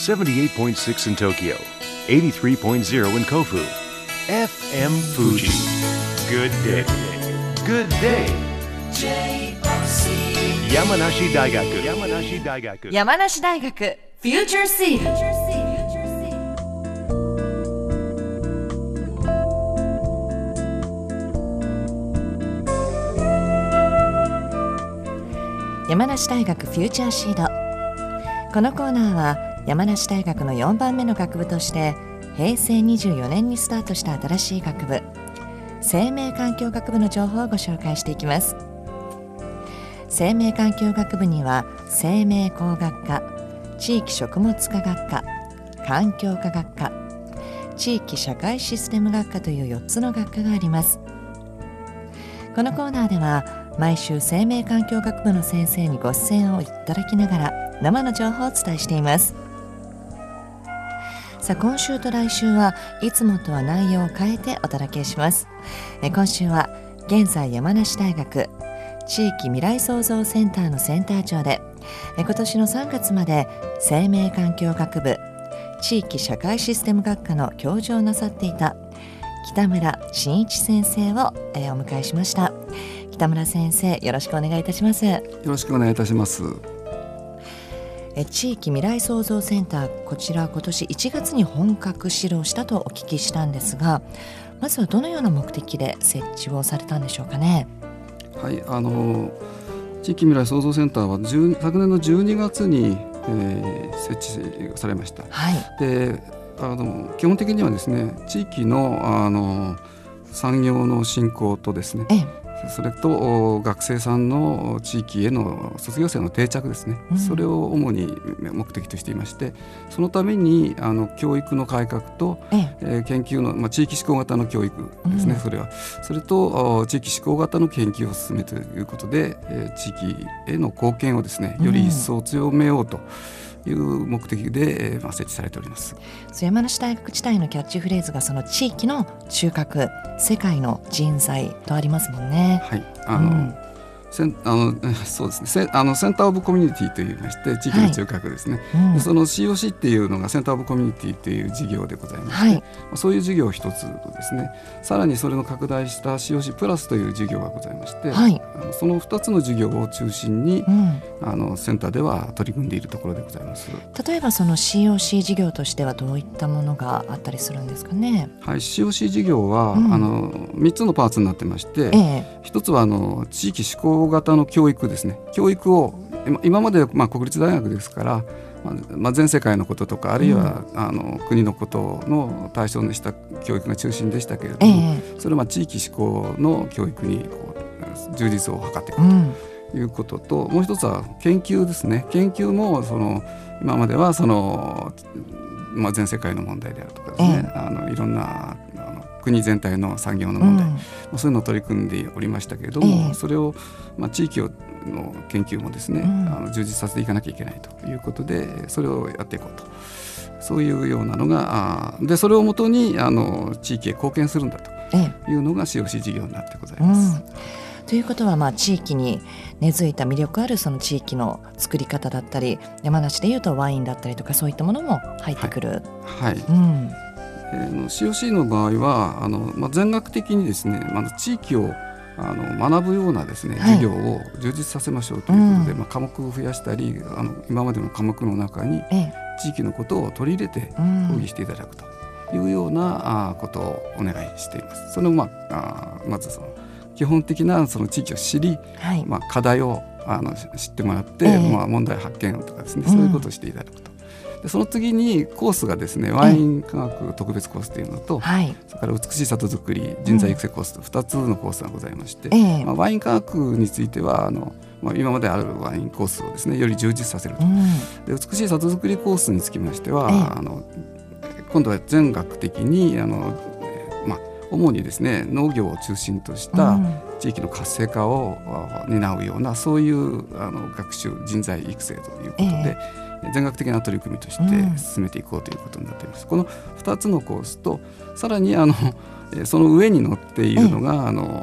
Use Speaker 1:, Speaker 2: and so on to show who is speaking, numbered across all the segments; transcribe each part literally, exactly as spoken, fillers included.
Speaker 1: seventy-eight point six in Tokyo, eighty-three point zero in Kofu. エフエム Fuji. Good day. Good day. 山梨大学山梨大学
Speaker 2: 山梨大学フューチャーシード。山梨大学フューチャーシード。このコーナーは山梨大学のよんばんめの学部としてへいせいにじゅうよねんにスタートした新しい学部、生命環境学部の情報をご紹介していきます。生命環境学部には生命工学科、地域食物科学科、環境科学科、地域社会システム学科というよっつの学科があります。このコーナーでは毎週生命環境学部の先生にご出演をいただきながら生の情報をお伝えしています。さあ、今週と来週はいつもとは内容を変えてお届けします。え今週は現在山梨大学地域未来創造センターのセンター長で、え今年のさんがつまで生命環境学部地域社会システム学科の教授をなさっていた北村真一先生を、えお迎えしました。北村先生、よろしくお願いいたします。
Speaker 3: よろしくお願いいたします。
Speaker 2: え地域未来創造センター、こちら今年いちがつに本格始動したとお聞きしたんですが、まずはどのような目的で設置をされたんでしょうかね。
Speaker 3: はい、あの地域未来創造センターは昨年のじゅうにがつに、えー、設置されました。
Speaker 2: はい、
Speaker 3: であの基本的にはですね、地域の、あの産業の振興とですね、
Speaker 2: ええ、
Speaker 3: それと学生さんの地域への卒業生の定着ですね、うん、それを主に目的としていまして、そのためにあの教育の改革と、ええー、研究の、まあ、地域志向型の教育ですね、うん、それはそれと地域志向型の研究を進めということで、えー、地域への貢献をですねより一層強めようという目的で、まあ、設置されております。
Speaker 2: 山梨大学自体のキャッチフレーズがその地域の中核、世界の人材とありますもんね。
Speaker 3: はい、あの、うんセンあのそうですね、セあのセンターオブコミュニティといいまして、地域の中核ですね、はい、うん、その シーオーシー っていうのがセンターオブコミュニティという事業でございまして、はい、そういう事業一つとですね、さらにそれの拡大した シーオーシー プラスという事業がございまして、はい、あのそのふたつの事業を中心に、うん、あのセンターでは取り組んでいるところでございます。
Speaker 2: 例えばその シーオーシー 事業としてはどういったものがあったりするんですかね。
Speaker 3: はい、シーオーシー 事業は、うん、あのみっつのパーツになってまして、ええ、ひとつはあの地域志向型の教育ですね。教育を今まで、まあ、国立大学ですから、まあ、全世界のこととかあるいは、うん、あの国のことの対象にした教育が中心でしたけれども、ええ、それは地域志向の教育にこう充実を図っていくということと、うん、もう一つは研究ですね。研究もその今まではその、まあ、全世界の問題であるとかですね、ええ、あのいろんな国全体の産業の問題、うん、そういうのを取り組んでおりましたけれども、えー、それを、まあ、地域の研究もですね、うん、あの充実させていかなきゃいけないということで、それをやっていこうと、そういうようなのが、あでそれをもとにあの地域へ貢献するんだというのが シーオーシー 事業になってございます。うん、
Speaker 2: ということは、まあ、地域に根付いた魅力あるその地域の作り方だったり、山梨でいうとワインだったりとか、そういったものも入ってくる。
Speaker 3: はい、はい、うん、シーオーシー の場合はあの、まあ、全額的にですね、まず地域をあの学ぶようなですね、はい、授業を充実させましょうということで、うん、まあ、科目を増やしたり、あの今までの科目の中に地域のことを取り入れて講義していただくというような、あことをお願いしています。それを、まあ、あまずその基本的なその地域を知り、はい、まあ、課題をあの知ってもらって、えーまあ、問題発見とかですね、そういうことをしていただくと。でその次にコースがですね、ワイン科学特別コースというのと、はい、それから美しい里づくり人材育成コースとふたつのコースがございまして、うん、まあ、ワイン科学についてはあの、まあ、今まであるワインコースをですねより充実させると、うん、で美しい里づくりコースにつきましては、あの今度は全学的にあの、まあ、主にですね農業を中心とした地域の活性化を担うような、そういうあの学習人材育成ということで、えー、全学的な取り組みとして進めていこうということになっています。うん、このふたつのコースと、さらにあのその上に載っているのが、えー、あの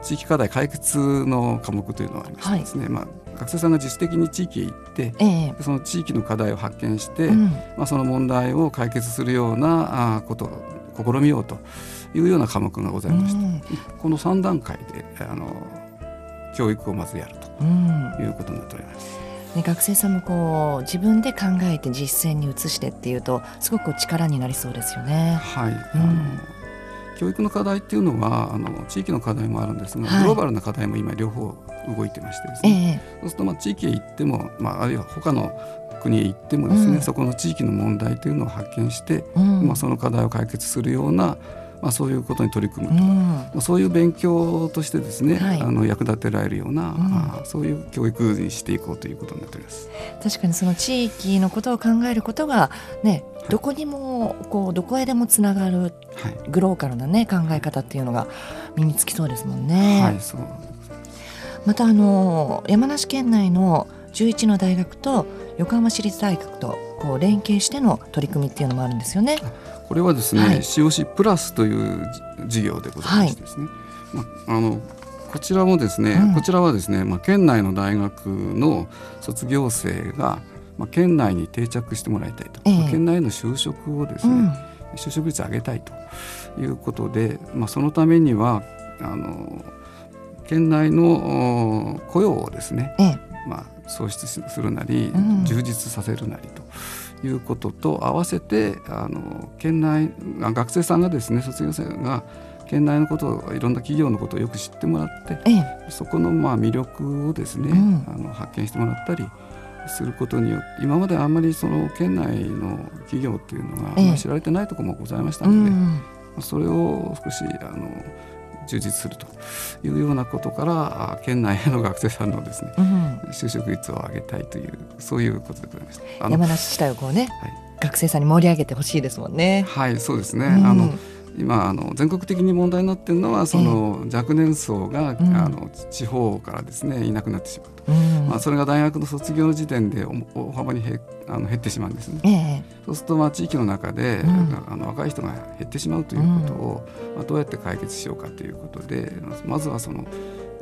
Speaker 3: 地域課題解決の科目というのがありましてですね、はい、まあ、学生さんが自主的に地域へ行って、ええ、その地域の課題を発見して、うん、まあ、その問題を解決するようなことを試みようというような科目がございまして、うん、このさん段階であの教育をまずやるということになっております。
Speaker 2: うん、ね、学生さんもこう自分で考えて実践に移してっていうとすごく力になりそうですよね。
Speaker 3: はい、うん、あの教育の課題っていうのはあの地域の課題もあるんですが、はい、グローバルな課題も今両方動いてましてですね、えー、そうするとまあ地域へ行っても、まあ、あるいは他の国へ行ってもですね、うん、そこの地域の問題というのを発見して、うん、まあ、その課題を解決するような、まあ、そういうことに取り組むと、うん、まあ、そういう勉強としてですね、はい、あの役立てられるような、うん、あそういう教育にしていこうということになっております。
Speaker 2: 確かにその地域のことを考えることが、ね、はい、どこにもこうどこへでもつながる、はい、グローカルな、ね、考え方っていうのが身につきそうですもんね。
Speaker 3: はい、そうです。
Speaker 2: またあの山梨県内のじゅういちの大学と横浜市立大学とこう連携しての取り組みっていうのもあるんですよね。
Speaker 3: これはですね、はい、シーオーシー プラスという事業でございましてですね、はい、まあ、あのこちらもですね、うん、こちらはですね、まあ、県内の大学の卒業生が、まあ、県内に定着してもらいたいと、えー、県内の就職をですね、うん、就職率を上げたいということで、まあ、そのためにはあの県内の雇用をですね、えーまあ、創出するなり、うん、充実させるなりということと合わせてあの県内学生さんがですね、卒業生が県内のことをいろんな企業のことをよく知ってもらって、ええ、そこのまあ魅力をですね、うん、あの発見してもらったりすることによって、今まであんまりその県内の企業っていうのが、ええ、知られてないところもございましたので、うん、それを少しあの充実するというようなことから県内への学生さんのですね、うん、就職率を上げたいというそういうことでございました。
Speaker 2: 山梨自体をこうね、はい、学生さんに盛り上げてほしいですもんね。
Speaker 3: はい、そうですね、うん、あの今あの全国的に問題になっているのはその若年層が、えー、あの地方からですねいなくなってしまうと、うん、まあ、それが大学の卒業時点で大幅に減あの減ってしまうんですね、えー、そうするとまあ地域の中で、うん、あの若い人が減ってしまうということを、うん、まあ、どうやって解決しようかということで、まずはその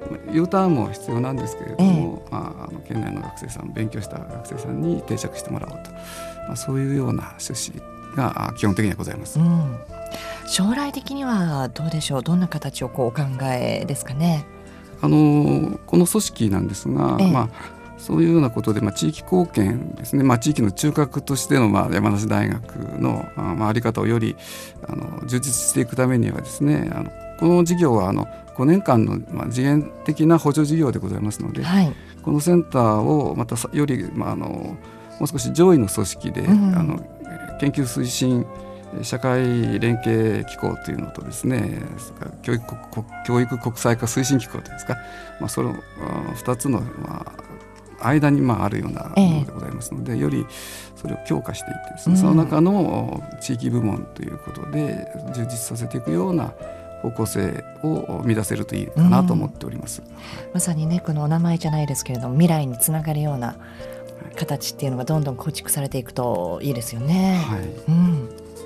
Speaker 3: U ターンも必要なんですけれども、えーまあ、あの県内の学生さん勉強した学生さんに定着してもらおうと、まあ、そういうような趣旨が基本的にはございます、うん、
Speaker 2: 将来的にはどうでしょう、どんな形をこうお考えですかね。
Speaker 3: あのこの組織なんですが、ええ、まあ、そういうようなことで、まあ、地域貢献ですね、まあ、地域の中核としての、まあ、山梨大学の、まあ、あり方をよりあの充実していくためにはですね、あのこの事業はあのごねんかんの、まあ、次元的な補助事業でございますので、はい、このセンターをまたより、まあ、あのもう少し上位の組織で、うん、あの研究推進社会連携機構というのとですね、教育、教育国際化推進機構というんですか、まあ、そのふたつの、まあ、間にまああるようなものでございますので、ええ、よりそれを強化していってですね、うん、その中の地域部門ということで充実させていくような方向性を見出せるといいかなと思っております、うん、
Speaker 2: まさにね、このお名前じゃないですけれども未来につながるような形っていうのがどんどん構築されていくといいですよね、はい、うん、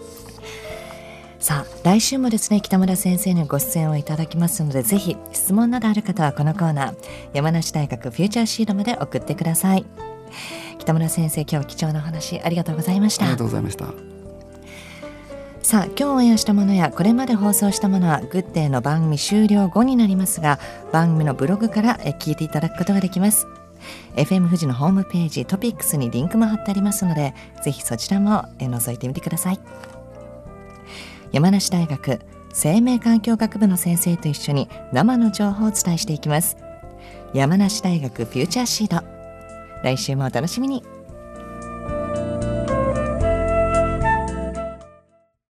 Speaker 2: さあ来週もですね北村先生にご出演をいただきますので、ぜひ質問などある方はこのコーナー山梨大学フューチャーシードまで送ってください。北村先生、今日は貴重なお話ありがとうございました。
Speaker 3: ありがとうございました。
Speaker 2: さあ今日オンエアしたものやこれまで放送したものはグッデイの番組終了後になりますが、番組のブログから聞いていただくことができます。 エフエム 富士のホームページトピックスにリンクも貼ってありますので、ぜひそちらも覗いてみてください。山梨大学生命環境学部の先生と一緒に生の情報をお伝えしていきます。山梨大学フューチャーシード、来週もお楽しみに。